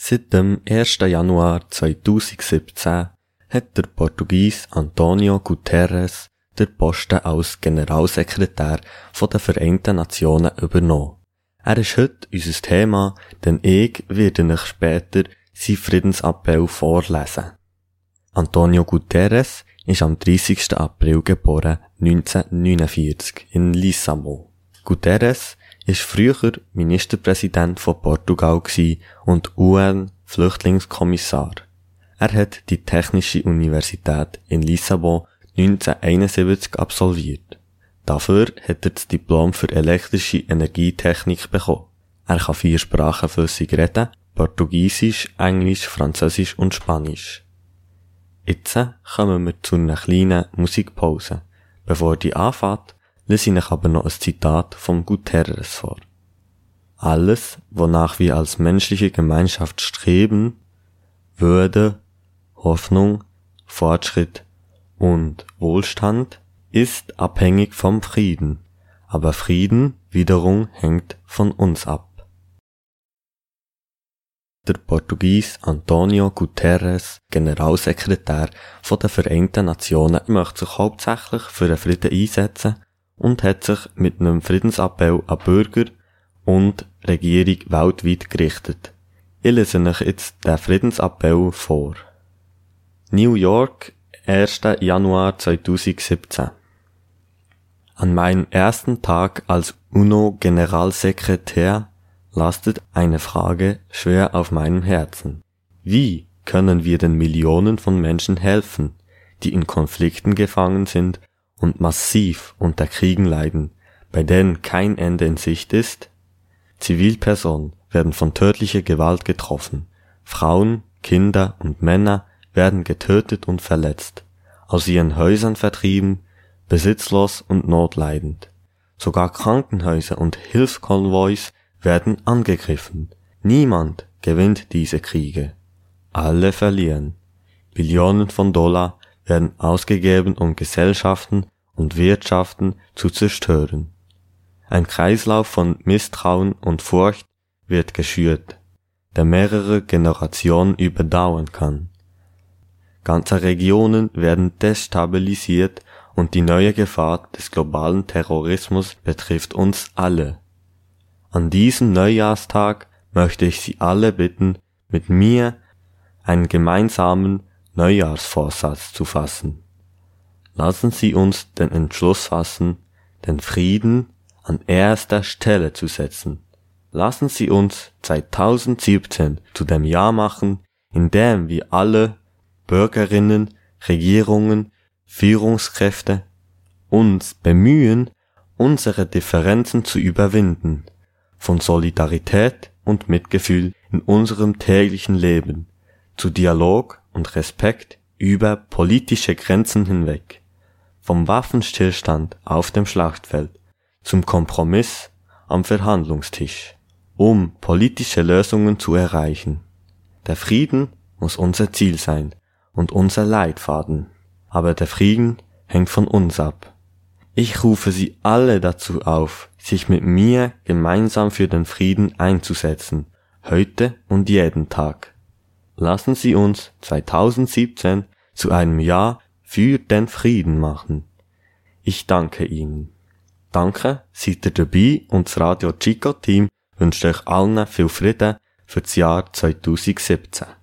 Seit dem 1. Januar 2017 hat der Portugies António Guterres den Posten als Generalsekretär der Vereinten Nationen übernommen. Er ist heute unser Thema, denn ich werde euch später seinen Friedensappell vorlesen. António Guterres ist am 30. April geboren, 1949, in Lissabon. Guterres ist früher Ministerpräsident von Portugal und UN-Flüchtlingskommissar. Er hat die Technische Universität in Lissabon 1971 absolviert. Dafür hat er das Diplom für elektrische Energietechnik bekommen. Er kann 4 Sprachen flüssig reden: Portugiesisch, Englisch, Französisch und Spanisch. Jetzt kommen wir zu einer kleinen Musikpause. Bevor die anfängt, lese ich euch aber noch ein Zitat von Guterres vor. Alles, wonach wir als menschliche Gemeinschaft streben, Würde, Hoffnung, Fortschritt und Wohlstand, ist abhängig vom Frieden, aber Frieden wiederum hängt von uns ab. Der Portugies António Guterres, Generalsekretär der Vereinten Nationen, möchte sich hauptsächlich für den Frieden einsetzen und hat sich mit einem Friedensappell an Bürger und Regierung weltweit gerichtet. Ich lese euch jetzt den Friedensappell vor. New York, 1. Januar 2017. An meinem ersten Tag als UNO-Generalsekretär lastet eine Frage schwer auf meinem Herzen. Wie können wir den Millionen von Menschen helfen, die in Konflikten gefangen sind und massiv unter Kriegen leiden, bei denen kein Ende in Sicht ist? Zivilpersonen werden von tödlicher Gewalt getroffen. Frauen, Kinder und Männer werden getötet und verletzt, aus ihren Häusern vertrieben, besitzlos und notleidend. Sogar Krankenhäuser und Hilfskonvois werden angegriffen. Niemand gewinnt diese Kriege. Alle verlieren. Billionen von Dollar werden ausgegeben, um Gesellschaften und Wirtschaften zu zerstören. Ein Kreislauf von Misstrauen und Furcht wird geschürt, der mehrere Generationen überdauern kann. Ganze Regionen werden destabilisiert und die neue Gefahr des globalen Terrorismus betrifft uns alle. An diesem Neujahrstag möchte ich Sie alle bitten, mit mir einen gemeinsamen Neujahrsvorsatz zu fassen. Lassen Sie uns den Entschluss fassen, den Frieden an erster Stelle zu setzen. Lassen Sie uns 2017 zu dem Jahr machen, in dem wir alle Bürgerinnen, Regierungen, Führungskräfte uns bemühen, unsere Differenzen zu überwinden, von Solidarität und Mitgefühl in unserem täglichen Leben, zu Dialog und Respekt über politische Grenzen hinweg, vom Waffenstillstand auf dem Schlachtfeld zum Kompromiss am Verhandlungstisch, um politische Lösungen zu erreichen. Der Frieden muss unser Ziel sein und unser Leitfaden, aber der Frieden hängt von uns ab. Ich rufe Sie alle dazu auf, sich mit mir gemeinsam für den Frieden einzusetzen, heute und jeden Tag. Lassen Sie uns 2017 zu einem Jahr für den Frieden machen. Ich danke Ihnen. Danke, seid ihr dabei, und das Radio Chico Team wünscht euch allen viel Frieden für das Jahr 2017.